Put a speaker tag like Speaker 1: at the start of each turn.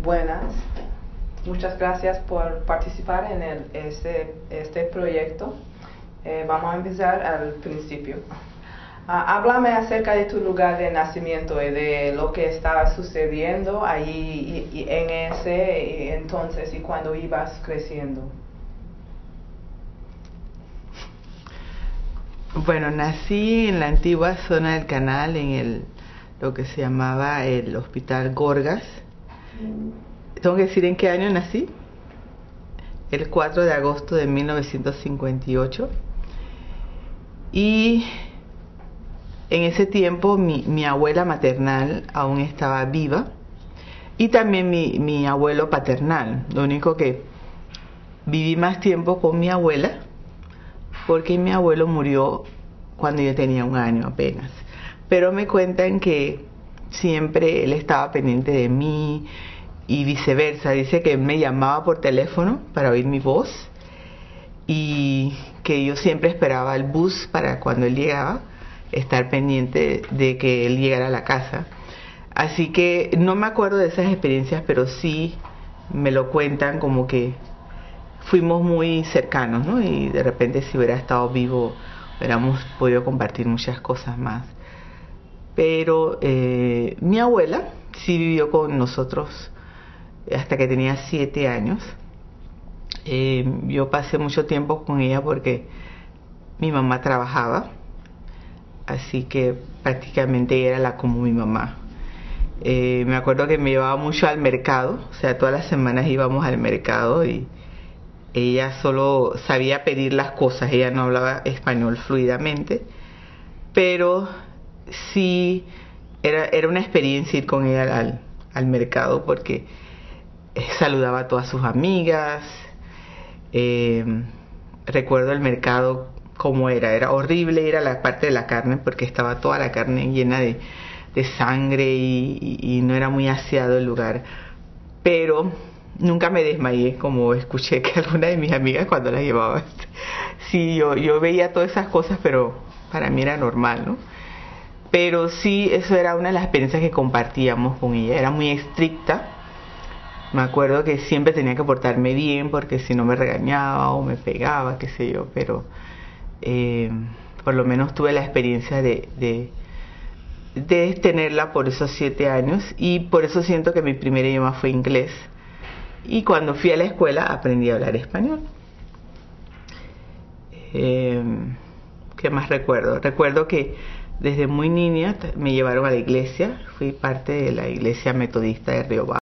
Speaker 1: Buenas. Muchas gracias por participar en este proyecto. Vamos a empezar al principio. Háblame acerca de tu lugar de nacimiento y de lo que estaba sucediendo allí y en ese entonces y cuando ibas creciendo.
Speaker 2: Bueno, nací en la antigua zona del Canal, en lo que se llamaba el Hospital Gorgas. ¿Tengo que decir en qué año nací? El 4 de agosto de 1958. Y en ese tiempo mi abuela maternal aún estaba viva y también mi abuelo paternal. Lo único que viví más tiempo con mi abuela porque mi abuelo murió cuando yo tenía 1 año apenas. Pero me cuentan que siempre él estaba pendiente de mí y viceversa. Dice que me llamaba por teléfono para oír mi voz y que yo siempre esperaba el bus para cuando él llegaba estar pendiente de que él llegara a la casa. Así que no me acuerdo de esas experiencias, pero sí me lo cuentan como que fuimos muy cercanos, ¿no? Y de repente si hubiera estado vivo hubiéramos podido compartir muchas cosas más. Pero mi abuela sí vivió con nosotros hasta que tenía 7 años. Yo pasé mucho tiempo con ella porque mi mamá trabajaba, así que prácticamente ella era como mi mamá. Me acuerdo que me llevaba mucho al mercado, o sea, todas las semanas íbamos al mercado y ella solo sabía pedir las cosas, ella no hablaba español fluidamente, pero sí era una experiencia ir con ella al mercado porque saludaba a todas sus amigas. Recuerdo el mercado como era horrible, era la parte de la carne porque estaba toda la carne llena de sangre y no era muy aseado el lugar, pero nunca me desmayé, como escuché que alguna de mis amigas cuando las llevaba. Sí, yo veía todas esas cosas, pero para mí era normal, ¿no? Pero sí, eso era una de las experiencias que compartíamos con ella. Era muy estricta. Me acuerdo que siempre tenía que portarme bien porque si no me regañaba o me pegaba, qué sé yo, pero por lo menos tuve la experiencia de tenerla por esos 7 años y por eso siento que mi primer idioma fue inglés. Y cuando fui a la escuela aprendí a hablar español. ¿Qué más recuerdo? Recuerdo que desde muy niña me llevaron a la iglesia. Fui parte de la iglesia metodista de Río Bajo.